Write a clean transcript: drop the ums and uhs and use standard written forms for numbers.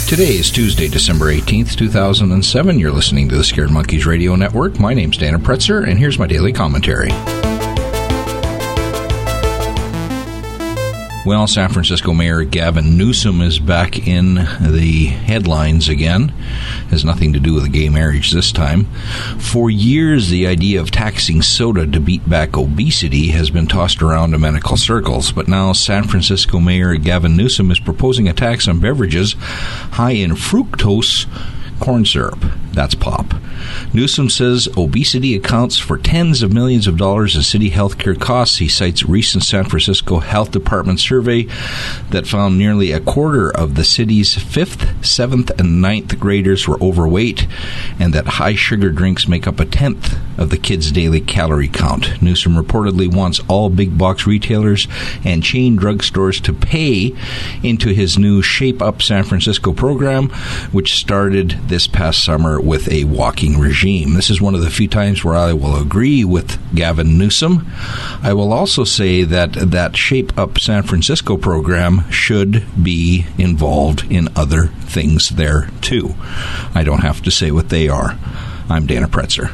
Today is Tuesday, December 18th, 2007. You're listening to the Scared Monkeys Radio Network. My name's Dana Pretzer, and here's my daily commentary. Well, San Francisco Mayor Gavin Newsom is back in the headlines again. Has nothing to do with gay marriage this time. For years, the idea of taxing soda to beat back obesity has been tossed around in medical circles, but now San Francisco Mayor Gavin Newsom is proposing a tax on beverages high in fructose corn syrup. That's pop. Newsom says obesity accounts for tens of millions of dollars in city healthcare costs. He cites a recent San Francisco Health Department survey that found nearly a quarter of the city's 5th, 7th, and 9th graders were overweight, and that high sugar drinks make up a tenth of the kids' daily calorie count. Newsom reportedly wants all big box retailers and chain drugstores to pay into his new Shape Up San Francisco program, which started this past summer with a walking regime. This is one of the few times where I will agree with Gavin Newsom. I will also say that Shape Up San Francisco program should be involved in other things there too. I don't have to say what they are. I'm Dana Pretzer.